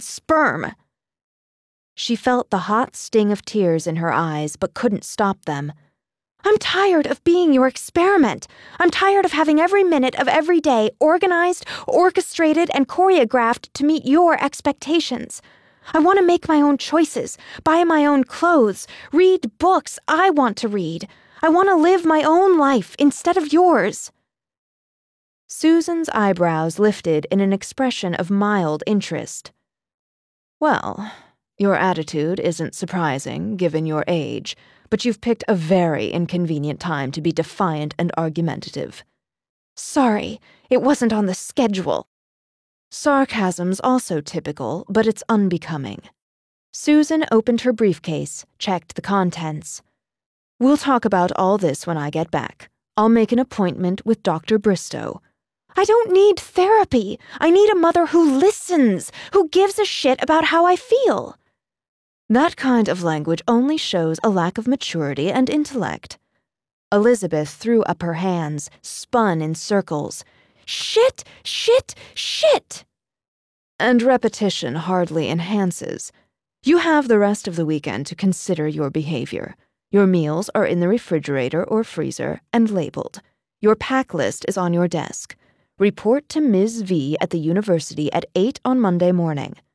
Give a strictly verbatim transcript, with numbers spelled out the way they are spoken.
sperm. She felt the hot sting of tears in her eyes, but couldn't stop them. I'm tired of being your experiment. I'm tired of having every minute of every day organized, orchestrated, and choreographed to meet your expectations. I want to make my own choices, buy my own clothes, read books I want to read. I want to live my own life instead of yours. Susan's eyebrows lifted in an expression of mild interest. Well, your attitude isn't surprising, given your age, but you've picked a very inconvenient time to be defiant and argumentative. Sorry, it wasn't on the schedule. Sarcasm's also typical, but it's unbecoming. Susan opened her briefcase, checked the contents. We'll talk about all this when I get back. I'll make an appointment with Doctor Bristow. I don't need therapy. I need a mother who listens, who gives a shit about how I feel. That kind of language only shows a lack of maturity and intellect. Elizabeth threw up her hands, spun in circles. Shit, shit, shit! And repetition hardly enhances. You have the rest of the weekend to consider your behavior. Your meals are in the refrigerator or freezer and labeled. Your pack list is on your desk. Report to Miz V at the university at eight on Monday morning.